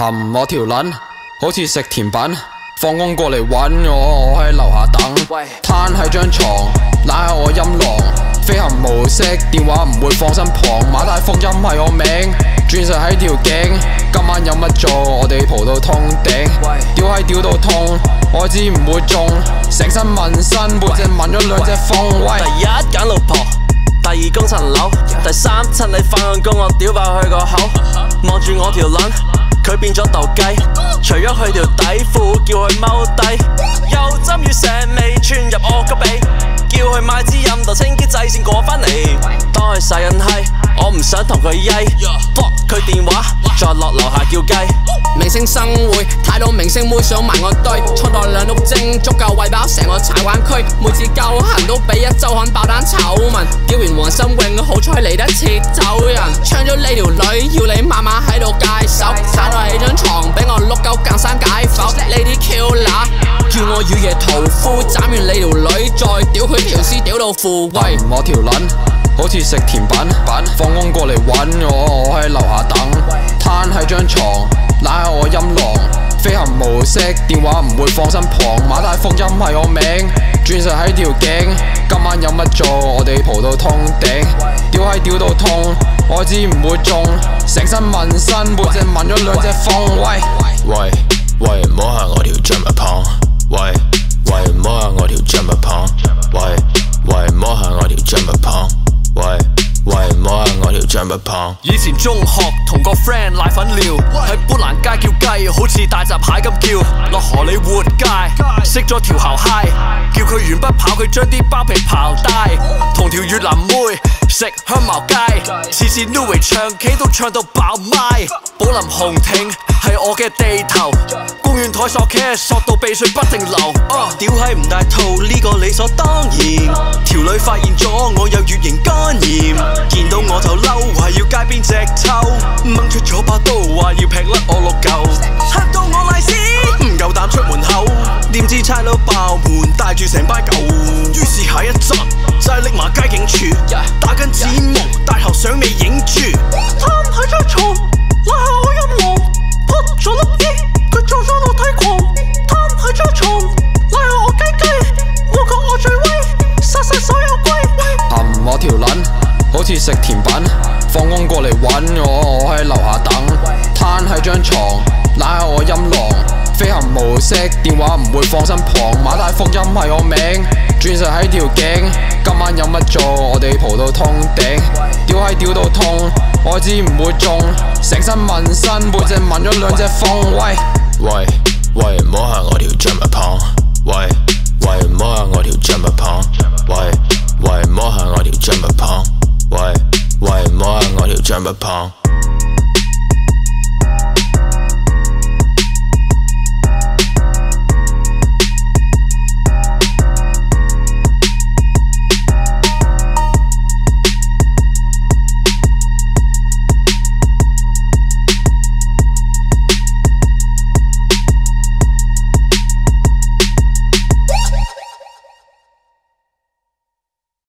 我條撚好似食甜品，放工過嚟搵我喺樓下等，攤喺張床，拉下我陰囊，飛行模式，電話唔會放身旁，馬太福音係我名，鑽石喺條頸，今晚有乜做？我哋蒲到通頂，屌閪屌到痛，我知唔會中，成身紋身，背脊紋咗兩隻風。喂， 第一揀老婆，第二供層樓，第三趁你返工我屌爆佢個口，望住我條撚，佢變咗鬥雞，除咗佢條底褲叫佢踎低，又針與蛇尾穿入我個鼻，叫佢買支飲度清潔劑先過返嚟。當佢晒人閪，我唔想同佢曳 block 佢電話，再落樓下叫雞。 明星生會，太多明星妹想埋我堆，衝到兩碌精，足夠餵飽成個柴灣區。每次夠行都俾一週刊爆單醜聞，叫完黃心穎，好彩嚟得切走人，搶咗你條女，要你晚晚喺度戒手，攤落起張床，俾我碌鳩更生解剖。呢啲 killer 叫我雨夜屠夫，斬完你條女，再屌佢條屍，屌到腐胃。 我條撚好似食甜品，放工過嚟搵我喺樓下等，攤喺張床，拉下我陰囊，飛行模式，電話唔會放身旁，馬太福音係我名，鑽石喺條頸，今晚有乜做？我哋蒲到通頂，屌閪屌到痛，我知唔會中，成身紋身，背脊紋咗兩隻風。 喂，唔好行我條橡木棒，喂，唔好行我條橡木棒，喂，唔好行我條橡木棒，喂，唔好行我條橡木棒。 以前中學同個 friend 瀨粉尿，喺砵蘭街叫雞，好似大閘蟹咁叫。落荷里活街識咗條姣嗨，叫佢完不跑，佢將啲包皮刨低。同條越南妹食香茅雞，次次 Neway 唱 K 都唱到爆麥。寶林紅亭係我嘅地頭，公園台索 K 索到鼻水不停流。屌閪唔帶套呢個理所當然，條女發現咗我有乙型肝炎，見到我就嬲，話要街邊隻抽，掹出咗把刀，話要劈甩我6嚿，嚇到我賴屎，唔夠膽出門口，點知差佬爆門帶住成班狗，於是下一站就係拎麻街警署，打緊指模，大頭相未影住，攤喺張床，拉下我陰囊，撲咗粒煙，佢做咗我體狂，攤喺張床，拉下我雞雞，我覺我最威，殺晒所有龜。 我條撚好似食甜品，放工過嚟搵我喺樓下等，攤喺張床，拉下我陰囊，飛行模式，電話唔會放身旁，馬太福音係我名，鑽石喺條頸，今晚有乜做？我哋蒲到通頂，屌閪屌到痛，我知唔會中，成身紋身，背脊紋咗兩隻風。 喂，唔好行我條橡木棒，喂。